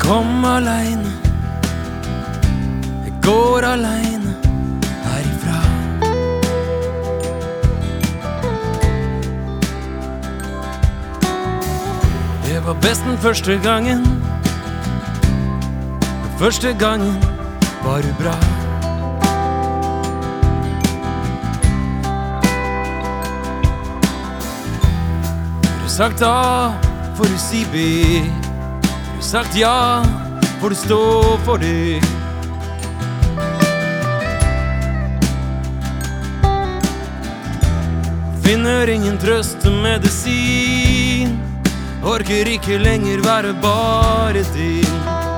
kom alene, jeg går alene herifra. Det var best den første gangen, den første gangen var du bra. Har du sagt A, får du si B. Har du sagt ja, får du stå for det. Finner ingen trøstemedisin, orker ikke lenger være bare din.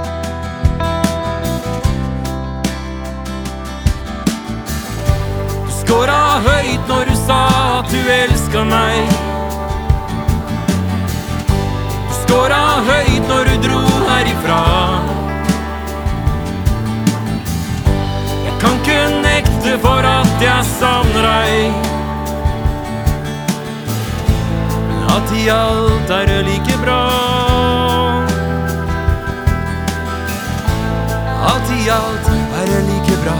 Du skåra høyt når du sa at du elsket meg. Du skåra høyt når du dro herifra. Jeg kan ikke nekte for at jeg savner deg. At i alt det like bra. At i alt det like bra.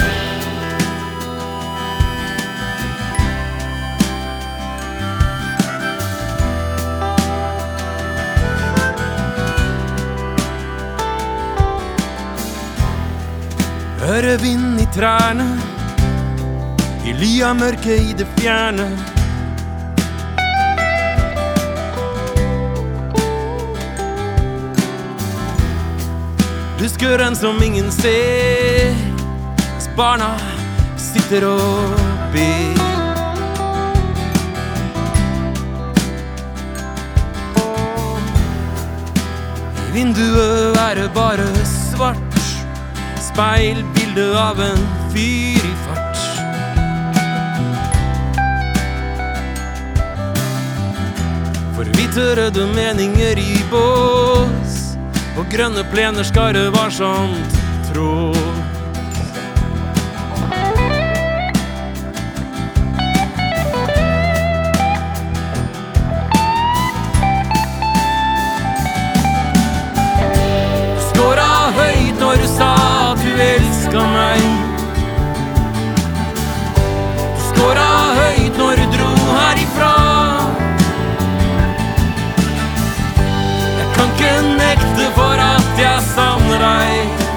Hører vind i trærne, i ly av mørket i det fjerne. Husker den som ingen ser, mens barna sitter og ber. I vinduet det bare svart, speilbilde av en fyr i fart. Forvitrede meninger i bås, og grønne plener skaret var sånt tråd. Du skåra høyt når du sa at du elsket meg. Du skåra høyt når du dro herifra. Jeg kan ikke nekte for at jeg savner deg.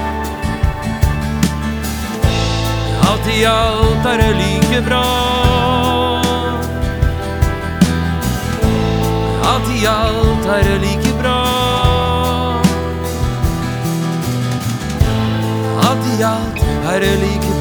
Alt i alt det like bra. Alt i alt det like bra. Alt i alt det like bra.